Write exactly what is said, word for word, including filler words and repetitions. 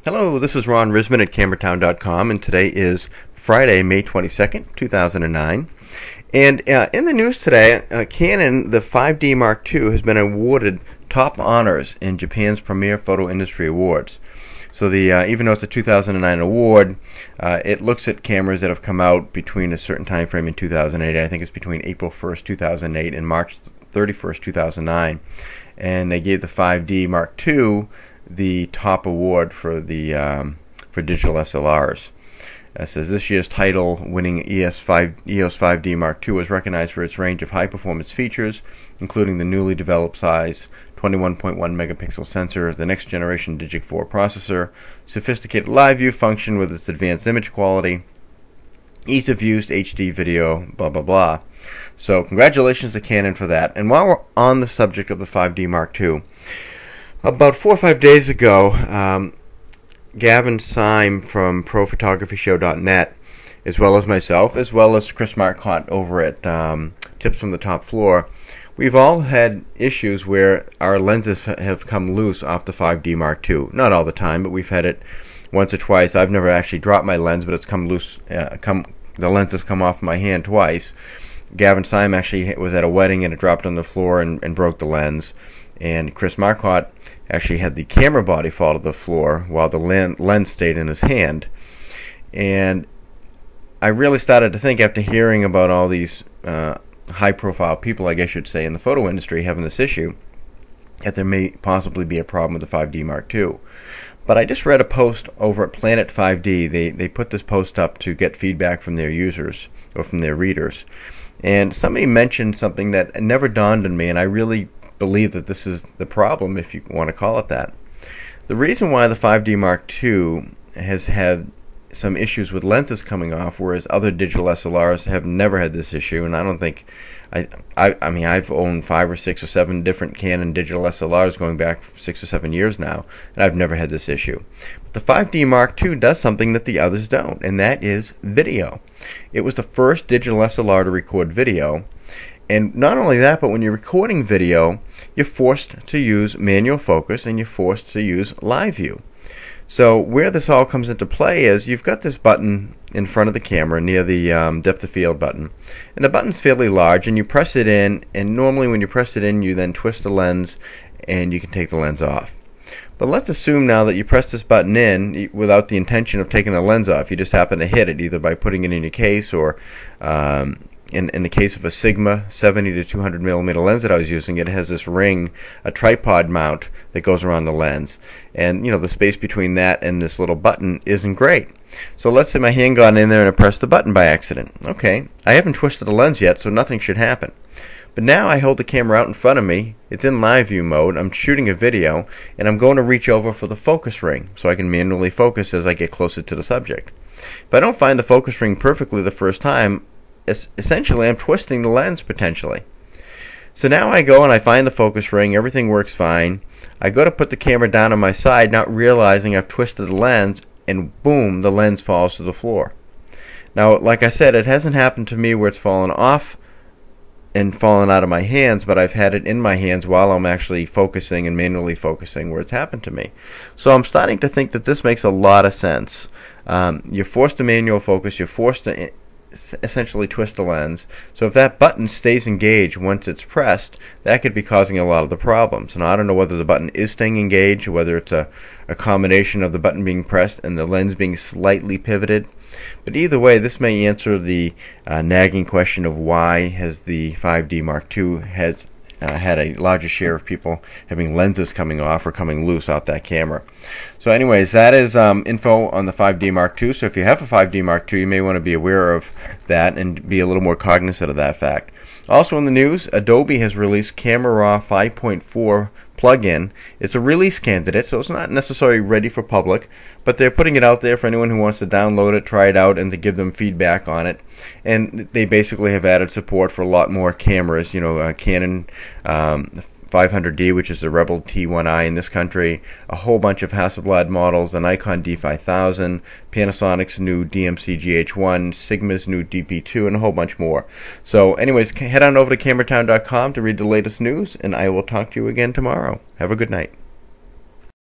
Hello, this is Ron Risman at Camera Town dot com, and today is Friday, May twenty-second, two thousand nine. And uh, in the news today, uh, Canon, the five D Mark two, has been awarded top honors in Japan's Premier Photo Industry Awards. So the uh, even though it's a two thousand nine award, uh, it looks at cameras that have come out between a certain time frame in two thousand eight. I think it's between April first, two thousand eight and March thirty-first, two thousand nine. And they gave the five D Mark two the top award for the um, for digital S L Rs. It says this year's title-winning E O S five D Mark two was recognized for its range of high-performance features, including the newly developed size twenty-one point one megapixel sensor, the next-generation Digic four processor, sophisticated live view function with its advanced image quality, ease of use, H D video, blah blah blah. So congratulations to Canon for that. And while we're on the subject of the five D Mark two, about four or five days ago, um, Gavin Syme from Pro Photography Show dot net, as well as myself, as well as Chris Marcotte over at um, Tips from the Top Floor, we've all had issues where our lenses have come loose off the five D Mark two. Not all the time, but we've had it once or twice. I've never actually dropped my lens, but it's come loose. Uh, come the lens has come off my hand twice. Gavin Syme actually was at a wedding and it dropped on the floor and, and broke the lens. And Chris Marcotte actually had the camera body fall to the floor while the lens stayed in his hand. And I really started to think, after hearing about all these uh, high-profile people, I guess you'd say, in the photo industry having this issue, that there may possibly be a problem with the five D Mark two. But I just read a post over at Planet five D. They, they put this post up to get feedback from their users or from their readers. And somebody mentioned something that never dawned on me, and I really believe that this is the problem, if you want to call it that. The reason why the five D Mark two has had some issues with lenses coming off, whereas other digital S L Rs have never had this issue, and I don't think, I, I, I mean, I've owned five or six or seven different Canon digital S L Rs going back six or seven years now, and I've never had this issue. But the five D Mark two does something that the others don't, and that is video. It was the first digital S L R to record video. And not only that, but when you're recording video, you're forced to use manual focus and you're forced to use live view. So where this all comes into play is you've got this button in front of the camera near the um, depth of field button. And the button's fairly large, and you press it in, and normally when you press it in, you then twist the lens and you can take the lens off. But let's assume now that you press this button in without the intention of taking the lens off. You just happen to hit it either by putting it in your case or um, In, in the case of a Sigma seventy to two hundred millimeter lens that I was using, it has this ring, a tripod mount that goes around the lens. And, you know, the space between that and this little button isn't great. So let's say my hand got in there and I pressed the button by accident. Okay, I haven't twisted the lens yet, so nothing should happen. But now I hold the camera out in front of me, it's in live view mode, I'm shooting a video, and I'm going to reach over for the focus ring so I can manually focus as I get closer to the subject. If I don't find the focus ring perfectly the first time, essentially I'm twisting the lens potentially. So now I go and I find the focus ring, everything works fine. I go to put the camera down on my side, not realizing I've twisted the lens, and boom, the lens falls to the floor. Now, like I said, it hasn't happened to me where it's fallen off and fallen out of my hands, but I've had it in my hands while I'm actually focusing and manually focusing where it's happened to me. So I'm starting to think that this makes a lot of sense. Um, you're forced to manual focus, you're forced to essentially twist the lens. So if that button stays engaged once it's pressed, that could be causing a lot of the problems. Now I don't know whether the button is staying engaged, whether it's a, a combination of the button being pressed and the lens being slightly pivoted. But either way, this may answer the uh, nagging question of why has the five D Mark two has Uh, had a larger share of people having lenses coming off or coming loose off that camera. So anyways, that is um, info on the five D Mark two. So if you have a five D Mark two, you may want to be aware of that and be a little more cognizant of that fact. Also in the news, Adobe has released Camera Raw five point four plugin. It's a release candidate, so it's not necessarily ready for public, but they're putting it out there for anyone who wants to download it, try it out, and to give them feedback on it. And they basically have added support for a lot more cameras, you know, uh, Canon um, five hundred D, which is the Rebel T one i in this country, a whole bunch of Hasselblad models, the Nikon D five thousand, Panasonic's new D M C G H one, Sigma's new D P two, and a whole bunch more. So anyways, head on over to Camera Town dot com to read the latest news, and I will talk to you again tomorrow. Have a good night.